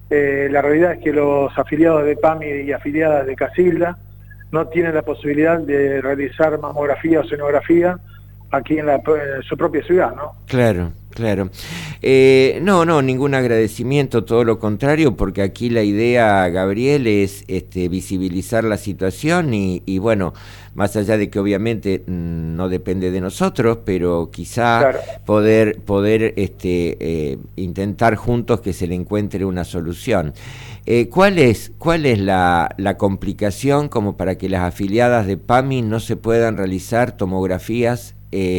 La realidad es que los afiliados de PAMI y afiliadas de Casilda no tienen la posibilidad de realizar mamografía o sonografía aquí en su propia ciudad, ¿no? Claro, claro. No, ningún agradecimiento, todo lo contrario, porque aquí la idea, Gabriel, es visibilizar la situación y bueno, más allá de que obviamente no depende de nosotros, pero quizá Claro. poder intentar juntos que se le encuentre una solución. ¿Cuál es la complicación como para que las afiliadas de PAMI no se puedan realizar tomografías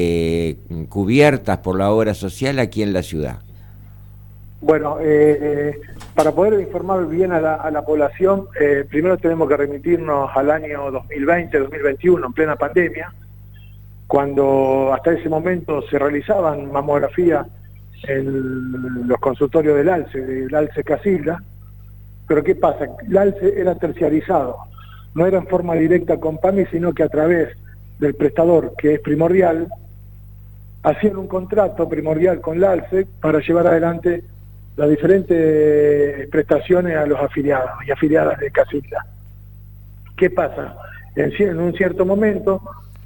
cubiertas por la obra social aquí en la ciudad? Bueno, para poder informar bien a la población, primero tenemos que remitirnos al año 2020-2021, en plena pandemia, cuando hasta ese momento se realizaban mamografía en los consultorios del ALCE Casilda, pero ¿qué pasa? El ALCE era terciarizado, no era en forma directa con PAMI, sino que a través del prestador, que es Primordial, hacían un contrato primordial con la ALCE para llevar adelante las diferentes prestaciones a los afiliados y afiliadas de Casilda. ¿Qué pasa? En un cierto momento,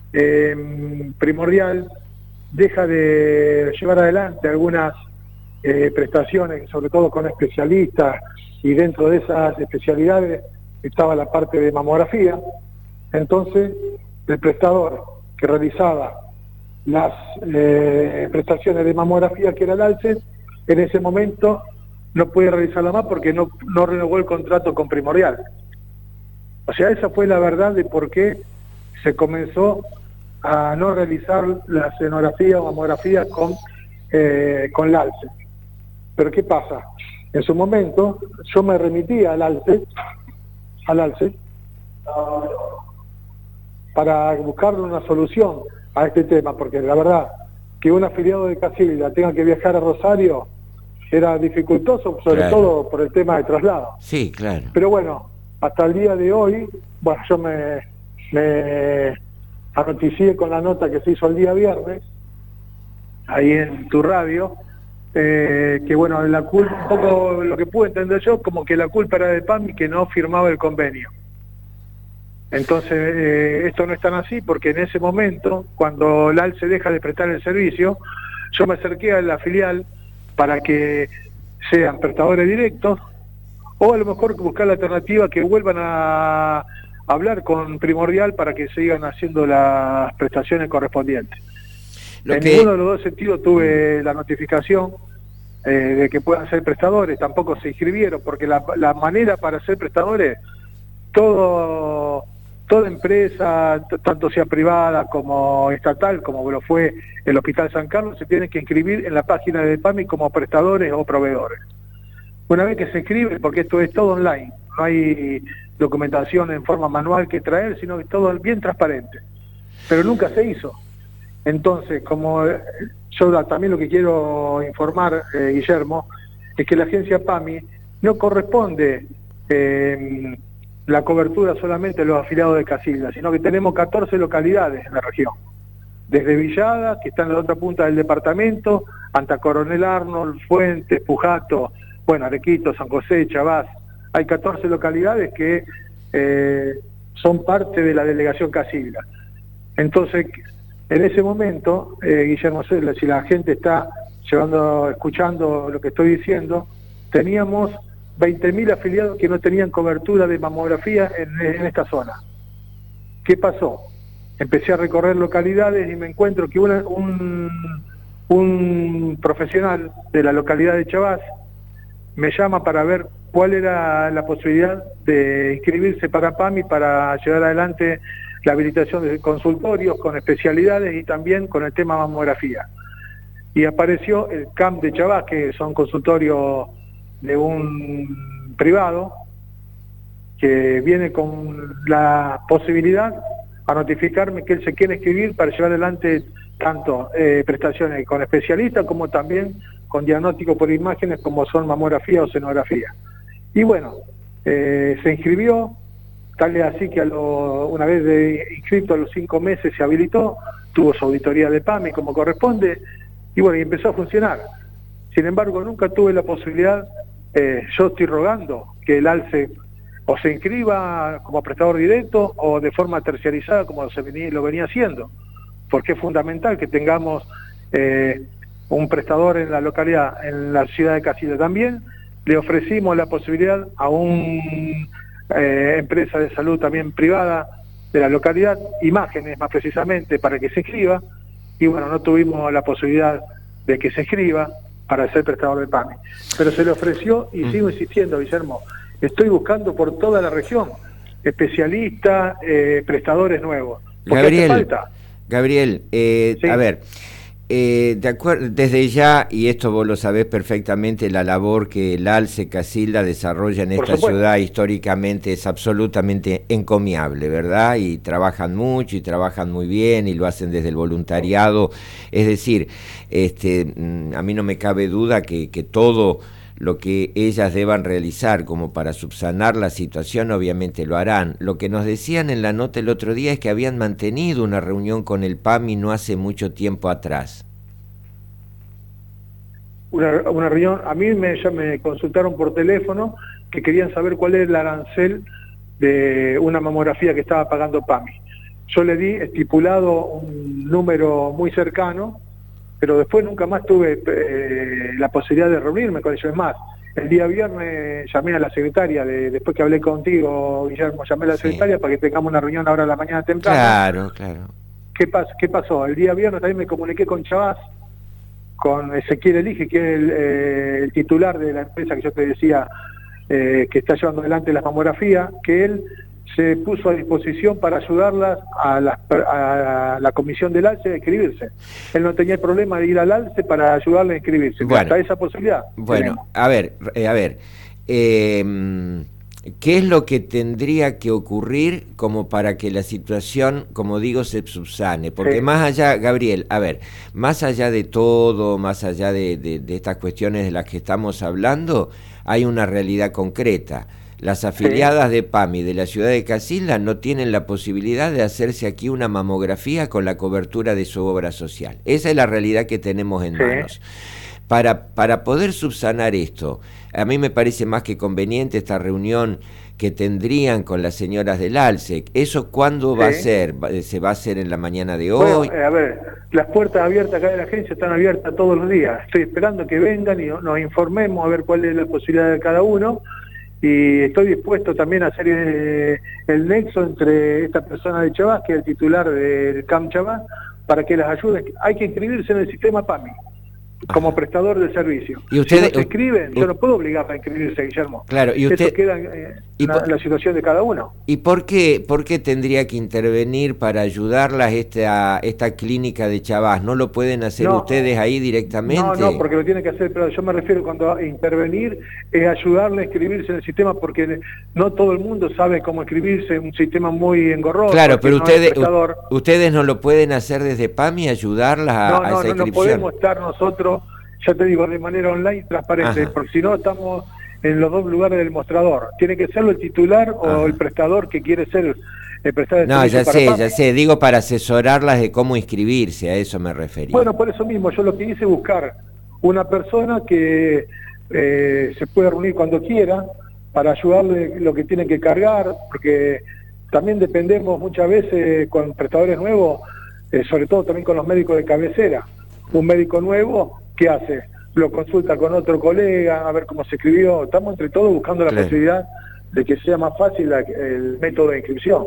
Primordial deja de llevar adelante algunas prestaciones, sobre todo con especialistas, y dentro de esas especialidades estaba la parte de mamografía. Entonces, el prestador que realizaba las prestaciones de mamografía, que era el ALCE, en ese momento no puede realizarla más porque no renovó el contrato con Primordial. O sea, esa fue la verdad de por qué se comenzó a no realizar la sonografía o mamografía con la ALCE. Pero ¿qué pasa? En su momento yo me remitía al ALCE para buscarle una solución a este tema, porque la verdad que un afiliado de Casilda tenga que viajar a Rosario era dificultoso, sobre todo por el tema de traslado. Sí, claro. Pero bueno, hasta el día de hoy, bueno, yo me anoticié con la nota que se hizo el día viernes, ahí en tu radio, que bueno, la culpa, un poco lo que pude entender yo, como que la culpa era de PAMI que no firmaba el convenio. Entonces, esto no es tan así, porque en ese momento, cuando el ALCE deja de prestar el servicio, yo me acerqué a la filial para que sean prestadores directos, o a lo mejor buscar la alternativa que vuelvan a hablar con Primordial para que sigan haciendo las prestaciones correspondientes. Ninguno de los dos sentidos tuve la notificación de que puedan ser prestadores, tampoco se inscribieron, porque la manera para ser prestadores, toda empresa, tanto sea privada como estatal, como lo fue el Hospital San Carlos, se tienen que inscribir en la página de PAMI como prestadores o proveedores. Una vez que se inscribe, porque esto es todo online, no hay documentación en forma manual que traer, sino que todo bien transparente. Pero nunca se hizo. Entonces, como yo también lo que quiero informar, Guillermo, es que la agencia PAMI no corresponde la cobertura solamente de los afiliados de Casilda, sino que tenemos 14 localidades en la región. Desde Villada, que está en la otra punta del departamento, hasta Coronel Arnold, Fuentes, Pujato, bueno, Arequito, San José, Chabás. Hay 14 localidades que son parte de la delegación Casilda. Entonces, en ese momento, Guillermo, si la gente está escuchando lo que estoy diciendo, teníamos 20.000 afiliados que no tenían cobertura de mamografía en esta zona. ¿Qué pasó? Empecé a recorrer localidades y me encuentro que un profesional de la localidad de Chabás me llama para ver cuál era la posibilidad de inscribirse para PAMI para llevar adelante la habilitación de consultorios con especialidades y también con el tema mamografía. Y apareció el CAM de Chabás, que son consultorios de un privado, que viene con la posibilidad a notificarme que él se quiere inscribir para llevar adelante tanto prestaciones con especialistas como también con diagnóstico por imágenes como son mamografía o sonografía. Y bueno, se inscribió, tal es así que una vez inscrito a los 5 meses se habilitó, tuvo su auditoría de PAMI como corresponde, y bueno, y empezó a funcionar. Sin embargo, nunca tuve la posibilidad yo estoy rogando que el ALCE o se inscriba como prestador directo o de forma terciarizada como lo venía haciendo, porque es fundamental que tengamos un prestador en la localidad, en la ciudad de Casilda. También le ofrecimos la posibilidad a una empresa de salud también privada de la localidad, Imágenes más precisamente, para que se inscriba, y bueno, no tuvimos la posibilidad de que se inscriba para ser prestador de PAMI, pero se le ofreció y sigo insistiendo, Guillermo, estoy buscando por toda la región especialistas, prestadores nuevos, porque hace falta. Gabriel, sí. A ver, desde ya, y esto vos lo sabés perfectamente, la labor que el ALCE Casilda desarrolla en esta ciudad históricamente es absolutamente encomiable, ¿verdad? Y trabajan mucho y trabajan muy bien y lo hacen desde el voluntariado. Es decir, a mí no me cabe duda que todo lo que ellas deban realizar como para subsanar la situación, obviamente lo harán. Lo que nos decían en la nota el otro día es que habían mantenido una reunión con el PAMI no hace mucho tiempo atrás. Una reunión, a mí ya me consultaron por teléfono que querían saber cuál es el arancel de una mamografía que estaba pagando PAMI. Yo le di estipulado un número muy cercano, pero después nunca más tuve la posibilidad de reunirme con ellos. Es más, el día viernes llamé a la secretaria, después que hablé contigo, Guillermo, llamé a la secretaria para que tengamos una reunión ahora a la mañana temprano. Claro. ¿Qué pasó? El día viernes también me comuniqué con Chavás, con Ezequiel Elige, que es el titular de la empresa que yo te decía que está llevando adelante la mamografía, que él se puso a disposición para ayudarlas a la comisión del ALCE a inscribirse. Él no tenía el problema de ir al ALCE para ayudarle a inscribirse. Bueno, hasta esa posibilidad. Bueno, a ver, ¿qué es lo que tendría que ocurrir como para que la situación, como digo, se subsane? Porque más allá, Gabriel, más allá de todo, más allá de estas cuestiones de las que estamos hablando, hay una realidad concreta. Las afiliadas de PAMI de la ciudad de Casilda no tienen la posibilidad de hacerse aquí una mamografía con la cobertura de su obra social. Esa es la realidad que tenemos en manos. Para poder subsanar esto, a mí me parece más que conveniente esta reunión que tendrían con las señoras del ALCE. ¿Eso cuándo va a ser? ¿Se va a hacer en la mañana de hoy? Bueno, las puertas abiertas acá de la agencia están abiertas todos los días. Estoy esperando que vengan y nos informemos a ver cuál es la posibilidad de cada uno. Y estoy dispuesto también a hacer el nexo entre esta persona de Chavás, que es el titular del CAM Chavás, para que las ayuden. Hay que inscribirse en el sistema PAMI como prestador de servicio. ¿Y ustedes, si no se inscriben, yo no puedo obligar a inscribirse, Guillermo. Claro, y usted, eso queda en la situación de cada uno. ¿Y por qué tendría que intervenir para ayudarlas esta clínica de Chavás? ¿No lo pueden hacer ustedes ahí directamente? No, porque lo tienen que hacer, pero yo me refiero cuando a intervenir es ayudarle a inscribirse en el sistema, porque no todo el mundo sabe cómo inscribirse, es un sistema muy engorroso. Claro, pero ustedes no lo pueden hacer desde PAMI, ayudarlas a esa inscripción. No podemos estar nosotros, ya te digo, de manera online transparente, porque si no estamos en los dos lugares del mostrador. Tiene que serlo el titular o el prestador que quiere ser el prestador de servicio. Ya sé, digo para asesorarlas de cómo inscribirse, a eso me refería. Bueno, por eso mismo, yo lo que hice es buscar una persona que se puede reunir cuando quiera para ayudarle lo que tiene que cargar, porque también dependemos muchas veces con prestadores nuevos, sobre todo también con los médicos de cabecera. Un médico nuevo, ¿qué hace? Lo consulta con otro colega, a ver cómo se escribió. Estamos entre todos buscando la posibilidad de que sea más fácil el método de inscripción.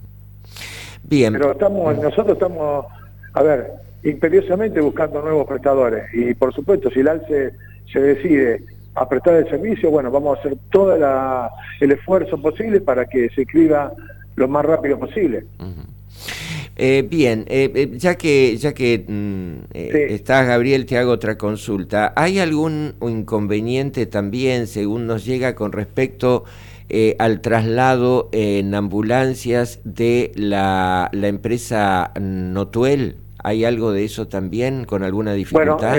Bien. Pero nosotros estamos, imperiosamente buscando nuevos prestadores. Y por supuesto, si el ALCE se decide a prestar el servicio, bueno, vamos a hacer todo el esfuerzo posible para que se inscriba lo más rápido posible. Bien, ya que estás, Gabriel, te hago otra consulta. ¿Hay algún inconveniente también, según nos llega, con respecto al traslado en ambulancias de la empresa Notuel? ¿Hay algo de eso también, con alguna dificultad?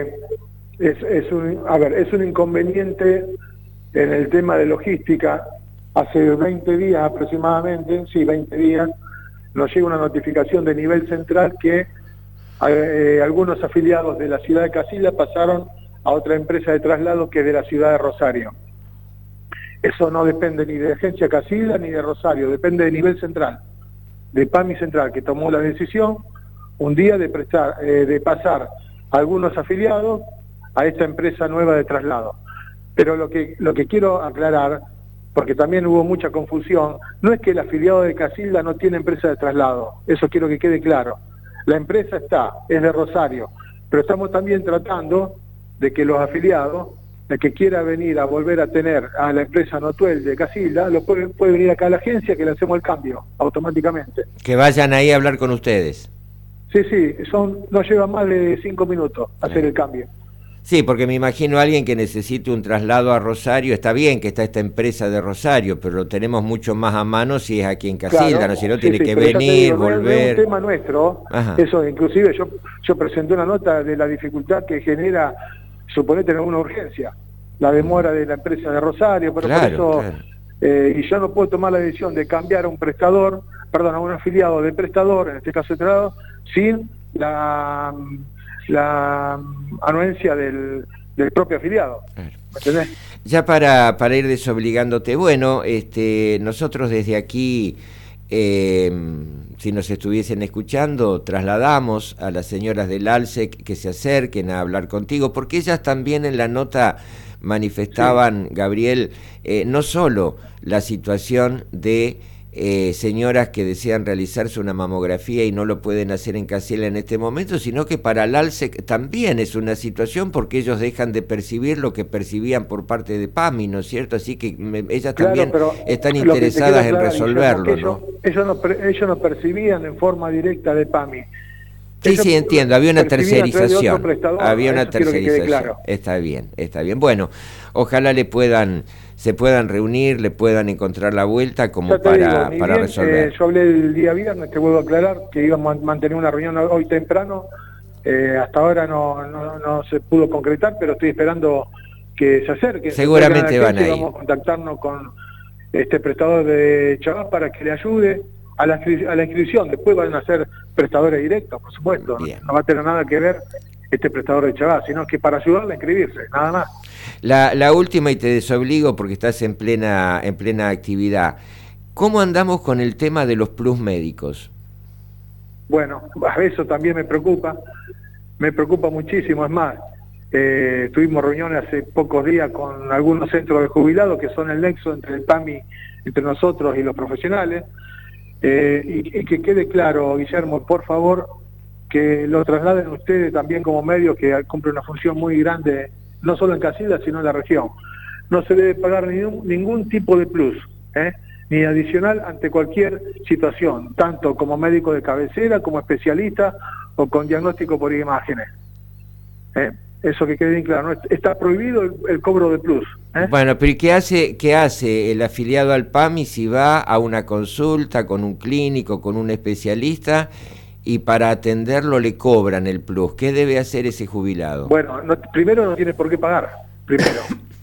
Bueno, es un inconveniente en el tema de logística. Hace 20 días aproximadamente, 20 días, nos llega una notificación de nivel central que algunos afiliados de la ciudad de Casilda pasaron a otra empresa de traslado que es de la ciudad de Rosario. Eso no depende ni de Agencia Casilda ni de Rosario, depende de nivel central, de PAMI Central, que tomó la decisión un día de pasar a algunos afiliados a esta empresa nueva de traslado. Pero lo que quiero aclarar, porque también hubo mucha confusión, no es que el afiliado de Casilda no tiene empresa de traslado, eso quiero que quede claro. La empresa es de Rosario, pero estamos también tratando de que los afiliados, el que quiera venir a volver a tener a la empresa Notuel de Casilda, puede venir acá a la agencia que le hacemos el cambio automáticamente. Que vayan ahí a hablar con ustedes. Sí, no lleva más de 5 minutos hacer el cambio. Sí, porque me imagino a alguien que necesite un traslado a Rosario, está bien que está esta empresa de Rosario, pero lo tenemos mucho más a mano si es aquí en Casilda, claro, ¿no? Si no, tiene que venir, volver. No es un tema nuestro. Ajá. Eso, inclusive yo presenté una nota de la dificultad que genera, suponete, en alguna urgencia, la demora de la empresa de Rosario, pero claro, por eso, claro. Y yo no puedo tomar la decisión de cambiar a un prestador, a un afiliado de prestador, en este caso de traslado, sin la anuencia del propio afiliado. Claro. ¿Me entendés? Ya para ir desobligándote, bueno, nosotros desde aquí, si nos estuviesen escuchando, trasladamos a las señoras del ALSEC que se acerquen a hablar contigo, porque ellas también en la nota manifestaban, sí, Gabriel, no solo la situación de señoras que desean realizarse una mamografía y no lo pueden hacer en Casilda en este momento, sino que para el ALSEC también es una situación porque ellos dejan de percibir lo que percibían por parte de PAMI, ¿no es cierto? Así que ellas también están interesadas en resolverlo, ¿no? Ellos no percibían en forma directa de PAMI. Sí, entiendo, había una tercerización. Había una tercerización. Claro. Está bien. Bueno, ojalá se puedan reunir, le puedan encontrar la vuelta como para resolver. Yo hablé el día viernes, te vuelvo a aclarar, que íbamos a mantener una reunión hoy temprano, hasta ahora no se pudo concretar, pero estoy esperando que se acerque. Seguramente van a ir. Vamos a contactarnos con este prestador de Chavás para que le ayude a la inscripción. Después van a ser prestadores directos, por supuesto. No va a tener nada que ver este prestador de Chavás, sino que para ayudarle a inscribirse, nada más. La última, y te desobligo porque estás en plena actividad. ¿Cómo andamos con el tema de los plus médicos? Bueno, eso también me preocupa muchísimo. Es más, tuvimos reuniones hace pocos días con algunos centros de jubilados que son el nexo entre el PAMI, entre nosotros y los profesionales, y que quede claro, Guillermo, por favor, que lo trasladen ustedes también como medios que cumplen una función muy grande, no solo en Casilda, sino en la región. No se debe pagar ningún tipo de plus, ni adicional ante cualquier situación, tanto como médico de cabecera, como especialista o con diagnóstico por imágenes. Eso que quede bien claro, ¿no? Está prohibido el cobro de plus. Bueno, pero ¿y qué hace el afiliado al PAMI si va a una consulta con un clínico, con un especialista, y para atenderlo le cobran el plus? ¿Qué debe hacer ese jubilado? Bueno, primero no tiene por qué pagar, primero.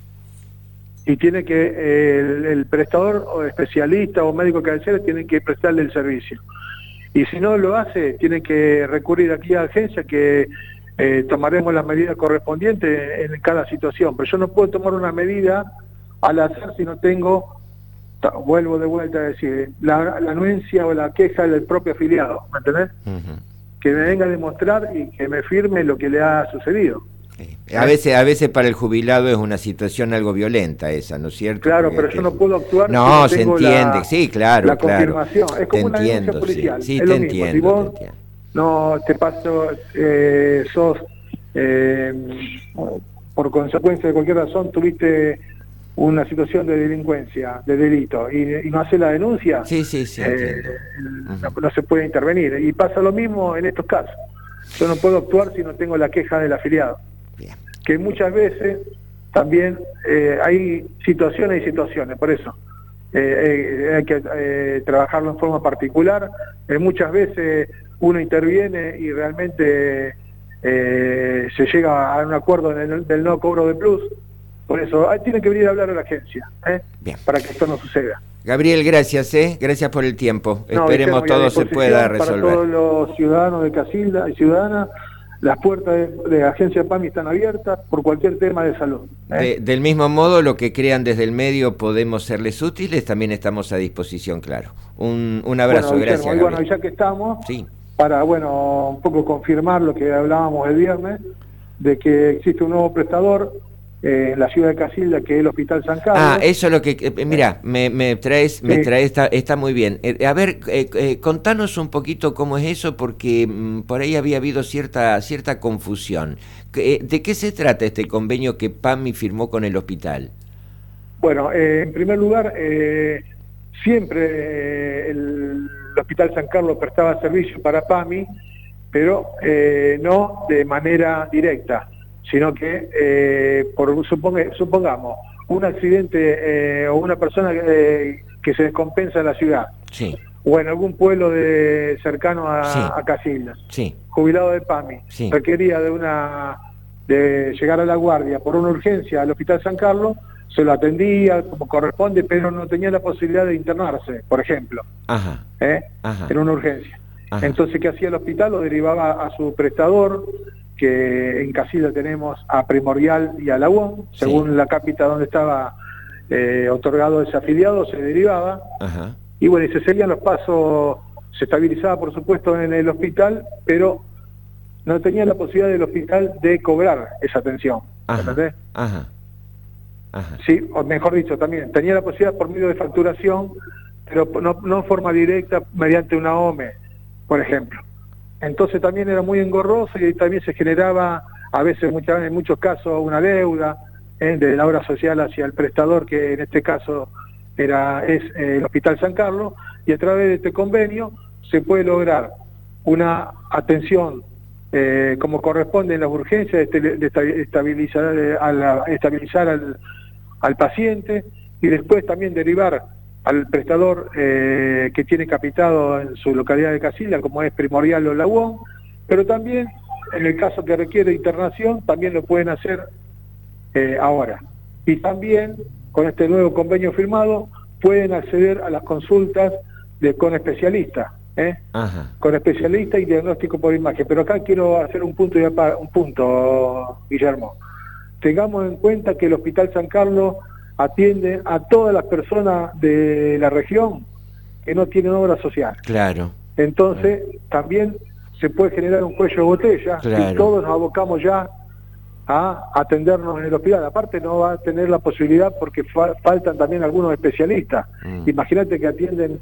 Y tiene que, el prestador o especialista o médico cabecera tiene que prestarle el servicio. Y si no lo hace, tiene que recurrir aquí a la agencia que tomaremos las medidas correspondientes en cada situación. Pero yo no puedo tomar una medida al azar si no tengo, vuelvo de vuelta a decir, la anuencia o la queja del propio afiliado, ¿me entendés? Que me venga a demostrar y que me firme lo que le ha sucedido. A veces para el jubilado es una situación algo violenta esa, ¿no es cierto? Claro, pero yo no puedo actuar. No, si no se entiende, sí, claro, la confirmación. Es como una denuncia policial. Sí, es te lo mismo. entiendo. Si vos no te paso, sos, por consecuencia de cualquier razón, tuviste una situación de delincuencia, de delito, y no hace la denuncia, sí, no se puede intervenir. Y pasa lo mismo en estos casos. Yo no puedo actuar si no tengo la queja del afiliado. Bien. Que muchas veces también hay situaciones y situaciones, por eso hay que trabajarlo en forma particular. Muchas veces uno interviene y realmente se llega a un acuerdo del no cobro de plus. Por eso tiene que venir a hablar a la agencia, para que esto no suceda. Gabriel, gracias, gracias por el tiempo. Esperemos todo se pueda resolver. Para todos los ciudadanos de Casilda y ciudadanas, las puertas de la agencia PAMI están abiertas por cualquier tema de salud. Del mismo modo, lo que crean desde el medio podemos serles útiles, también estamos a disposición, claro. Un abrazo, bueno, gracias. Guillermo, y bueno, ya que estamos, sí, para un poco confirmar lo que hablábamos el viernes, de que existe un nuevo prestador en la ciudad de Casilda, que es el Hospital San Carlos. Ah, eso es lo que... mira, me traes, está muy bien. A ver, contanos un poquito cómo es eso, porque por ahí había habido cierta confusión. ¿De qué se trata este convenio que PAMI firmó con el hospital? Bueno, en primer lugar, siempre el Hospital San Carlos prestaba servicio para PAMI, pero no de manera directa, sino que, supongamos, un accidente o una persona que se descompensa en la ciudad, sí, o en algún pueblo cercano sí, a Casildas, sí, jubilado de PAMI, sí, requería de llegar a la guardia por una urgencia al Hospital San Carlos, se lo atendía como corresponde, pero no tenía la posibilidad de internarse, por ejemplo, ajá, ajá, en una urgencia. ajá. Entonces, ¿qué hacía el hospital? Lo derivaba a su prestador, que en Casilda tenemos a Primordial y a La UOM, según la cápita donde estaba otorgado ese afiliado, se derivaba, Ajá. Y bueno, y se seguían los pasos, se estabilizaba por supuesto en el hospital, pero no tenía la posibilidad del hospital de cobrar esa atención, ¿entendés? Ajá. Ajá. Sí, o mejor dicho, también tenía la posibilidad por medio de facturación, pero no en forma directa mediante una OME, por ejemplo. Entonces también era muy engorroso y también se generaba a veces, en muchos casos, una deuda de la obra social hacia el prestador, que en este caso es el Hospital San Carlos, y a través de este convenio se puede lograr una atención como corresponde en las urgencias, de estabilizar al paciente, y después también derivar al prestador que tiene capitado en su localidad de Casilda, como es Primordial o La UOM, pero también en el caso que requiere internación, también lo pueden hacer ahora. Y también, con este nuevo convenio firmado, pueden acceder a las consultas con especialistas, con especialistas y diagnóstico por imagen. Pero acá quiero hacer un punto, Guillermo. Tengamos en cuenta que el Hospital San Carlos atiende a todas las personas de la región que no tienen obra social. Claro. Entonces, también se puede generar un cuello de botella, claro, y todos nos abocamos ya a atendernos en el hospital. Aparte no va a tener la posibilidad porque faltan también algunos especialistas. Imagínate que atienden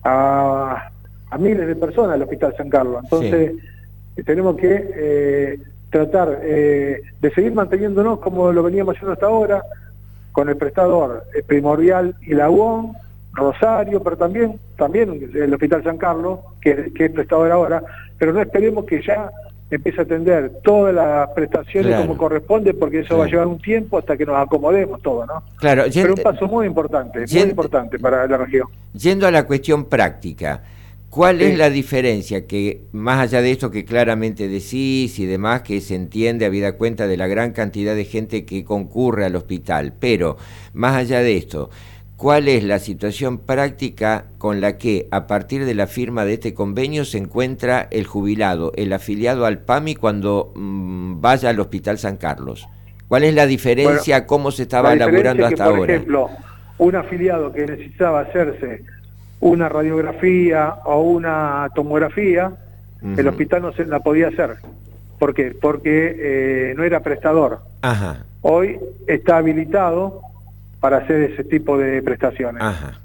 a miles de personas el Hospital San Carlos. Entonces, tenemos que tratar de seguir manteniéndonos como lo veníamos haciendo hasta ahora, con el prestador Primordial y La UOM, Rosario, pero también el Hospital San Carlos, que es prestador ahora, pero no esperemos que ya empiece a atender todas las prestaciones como corresponde, porque eso va a llevar un tiempo hasta que nos acomodemos todo, ¿no? Claro, pero un paso muy importante para la región. Yendo a la cuestión práctica, ¿cuál es la diferencia que, más allá de esto que claramente decís y demás, que se entiende habida cuenta de la gran cantidad de gente que concurre al hospital, pero más allá de esto, ¿cuál es la situación práctica con la que, a partir de la firma de este convenio, se encuentra el jubilado, el afiliado al PAMI, cuando vaya al Hospital San Carlos? ¿Cuál es la diferencia, cómo se estaba elaborando hasta ahora? Por ejemplo, un afiliado que necesitaba hacerse una radiografía o una tomografía, el hospital no se la podía hacer. ¿Por qué? Porque no era prestador. Hoy está habilitado para hacer ese tipo de prestaciones.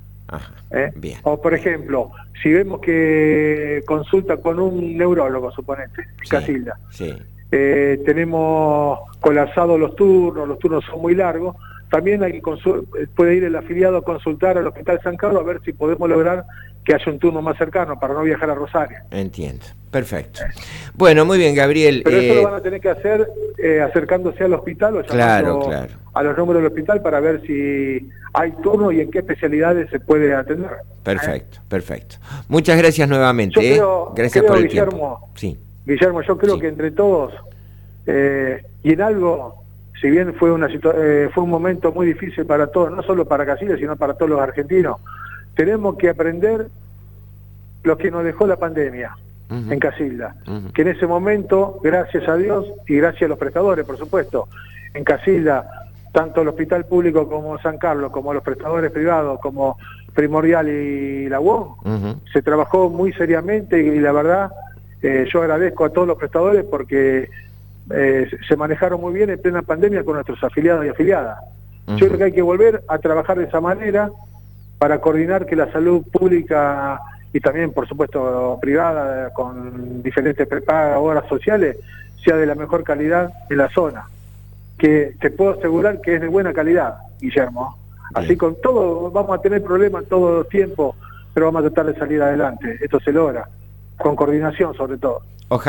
Bien. O por ejemplo, si vemos que consulta con un neurólogo, suponete, Casilda, tenemos colapsados los turnos son muy largos, también puede ir el afiliado a consultar al Hospital San Carlos a ver si podemos lograr que haya un turno más cercano para no viajar a Rosario. Entiendo, perfecto. Bueno, muy bien, Gabriel. Pero eso lo van a tener que hacer acercándose al hospital o llamando a los números del hospital para ver si hay turno y en qué especialidades se puede atender. Perfecto, perfecto. Muchas gracias nuevamente. Gracias por el tiempo. Guillermo, yo creo que entre todos, y en algo, si bien fue un momento muy difícil para todos, no solo para Casilda, sino para todos los argentinos, tenemos que aprender lo que nos dejó la pandemia. en Casilda, que en ese momento, gracias a Dios y gracias a los prestadores, por supuesto, en Casilda, tanto el hospital público como San Carlos, como los prestadores privados, como Primordial y la UOM, se trabajó muy seriamente y la verdad, yo agradezco a todos los prestadores porque se manejaron muy bien en plena pandemia con nuestros afiliados y afiliadas. Yo creo que hay que volver a trabajar de esa manera para coordinar que la salud pública y también, por supuesto, privada, con diferentes prepagas, obras sociales, sea de la mejor calidad en la zona. Que te puedo asegurar que es de buena calidad, Guillermo. Así con todo, vamos a tener problemas todo el tiempo, pero vamos a tratar de salir adelante. Esto se logra, con coordinación sobre todo.